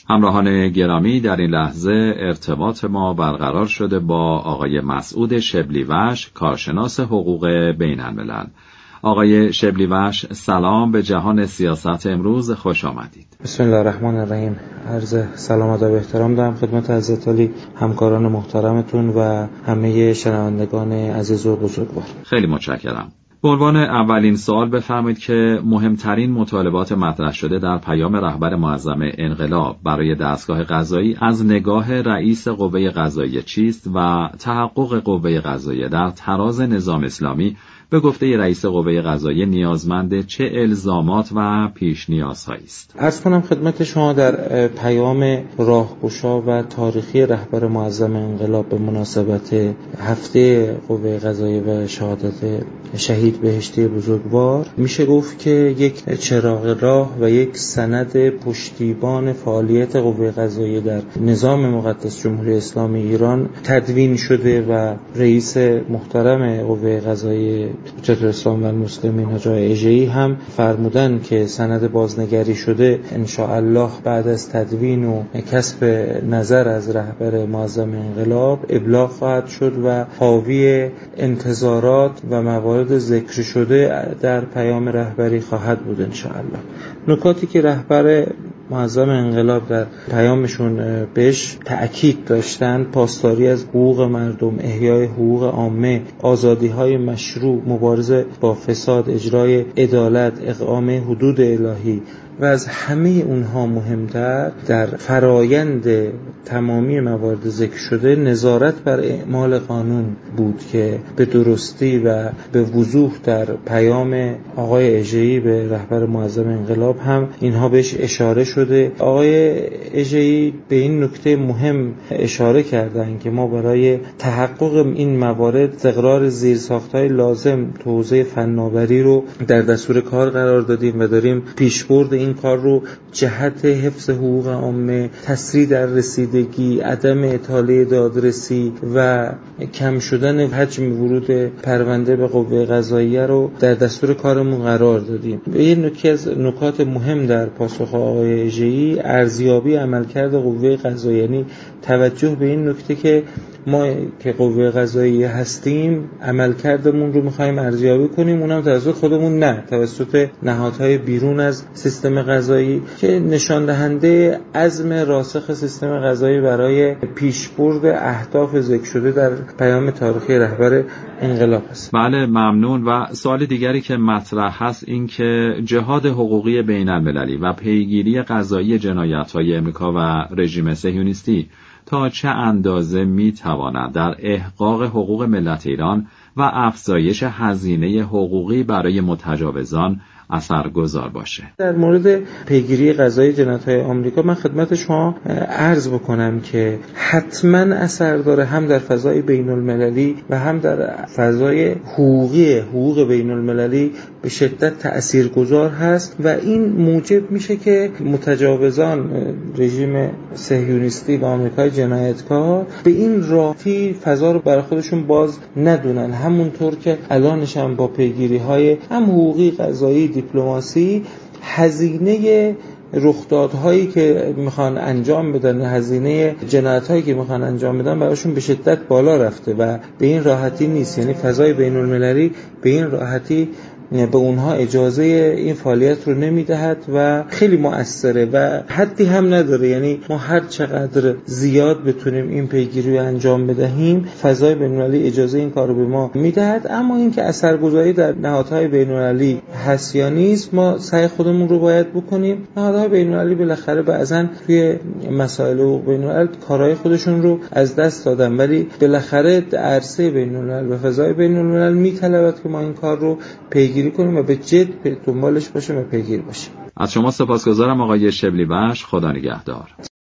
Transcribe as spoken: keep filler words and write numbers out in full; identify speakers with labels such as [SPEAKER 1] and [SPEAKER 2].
[SPEAKER 1] همراهان گرامی، در این لحظه ارتباط ما برقرار شده با آقای مسعود شبلیوش، کارشناس حقوق بین الملل. آقای شبلیوش، سلام، به جهان سیاست امروز خوش آمدید.
[SPEAKER 2] بسم الله الرحمن الرحیم. عرض سلام و ادب و احترام دارم خدمت حضرت عالی، همکاران محترمتون و همه شنوندگان عزیز و بزرگوار.
[SPEAKER 1] خیلی متشکرم. به عنوان اولین سوال بفرمایید که مهمترین مطالبات مطرح شده در پیام رهبر معظم انقلاب برای دستگاه قضایی از نگاه رئیس قوه قضاییه چیست و تحقق قوه قضاییه در تراز نظام اسلامی به گفته رئیس قوه قضاییه نیازمند چه الزامات و پیش نیازهایی است؟
[SPEAKER 2] عرض کنم خدمت شما در پیام راهگشا و تاریخی رهبر معظم انقلاب به مناسبت هفته قوه قضاییه و شهادت شهید بهشتی بزرگوار میشه گفت که یک چراغ راه و یک سند پشتیبان فعالیت قوه قضاییه در نظام مقدس جمهوری اسلامی ایران تدوین شده و رئیس محترم قوه قضاییه حجت الاسلام و المسلمین حاج آقای اژه‌ای هم فرمودن که سند بازنگری شده ان شاء الله بعد از تدوین و کسب نظر از رهبر معظم انقلاب ابلاغ خواهد شد و حاوی انتظارات و موارد ذکر شده در پیام رهبری خواهد بود ان شاء الله. نکاتی که رهبر معظم انقلاب در پیامشون بهش تأکید داشتن پاسداری از حقوق مردم، احیای حقوق عامه، آزادی‌های مشروع، مبارزه با فساد، اجرای عدالت، اقامه حدود الهی و از همه اونها مهمتر در فرایند تمامی موارد ذکر شده نظارت بر اعمال قانون بود که به درستی و به وضوح در پیام آقای اژه‌ای به رهبر معظم انقلاب هم اینها بهش اشاره شده. آقای اژه‌ای به این نکته مهم اشاره کردند که ما برای تحقق این موارد استقرار زیرساخت‌های لازم توزیع فناوری رو در دستور کار قرار دادیم و داریم پیشبرد این کار رو جهت حفظ حقوق عامه، تسریع در رسیدگی، عدم اطاله دادرسی و کم شدن حجم ورود پرونده به قوه قضاییه رو در دستور کارمون قرار دادیم. یه نکته از نکات مهم در پاسخ آقای اژه‌ای ارزیابی عملکرد قوه قضاییه، یعنی توجه به این نکته که ما که قوه قضاییه هستیم عملکردمون رو می‌خوایم ارزیابی کنیم، اونم توسط خودمون نه، توسط نهادهای بیرون از سیستم قضایی که نشان دهنده عزم راسخ سیستم قضایی برای پیشبرد اهداف ذکر شده در پیام تاریخی رهبر انقلاب است.
[SPEAKER 1] بله، ممنون. و سوال دیگری که مطرح هست این که جهاد حقوقی بین المللی و پیگیری قضایی جنایت‌های امریکا و رژیم صهیونیستی تا چه اندازه میتواند در احقاق حقوق ملت ایران و افزایش هزینه حقوقی برای متجاوزان اثرگذار باشه؟
[SPEAKER 2] در مورد پیگیری قضایی جنایت‌های آمریکا من خدمت شما عرض بکنم که حتما اثر داره، هم در فضای بین المللی و هم در فضای حقوقی حقوق بین المللی به شدت تأثیرگذار هست و این موجب میشه که متجاوزان رژیم صهیونیستی و آمریکای جنایتکار به این راحتی فضا رو برای خودشون باز ندونن، همونطور که الانش هم با پیگیری‌های هم حقوقی، قضایی، دیپلماسی هزینه رخدادهایی که میخوان انجام بدن، هزینه جنایت‌هایی که میخوان انجام بدن براشون به شدت بالا رفته و به این راحتی نیست. یعنی فضای بین المللی به این راحتی به اونها اجازه این فعالیت رو نمیدهد و خیلی مؤثره و حدی هم نداره. یعنی ما هر چقدر زیاد بتونیم این پیگیری رو انجام بدهیم فضای بین‌المللی اجازه این کار رو به ما میدهد، اما اینکه اثرگذاری در نهادهای بین‌المللی هست یا نیست ما سعی خودمون رو باید بکنیم. نهادهای بین‌المللی بالاخره بعضن توی مسائل حقوق بین‌الملل کارهای خودشون رو از دست دادن، ولی بالاخره عرصه بین‌الملل و فضای بین‌الملل میطلبد که ما این کار رو پیگیری کنیم و به جد دنبالش باشیم و پیگیر باشیم.
[SPEAKER 1] از شما سپاسگزارم آقای شبلیوش. خدا نگهدار.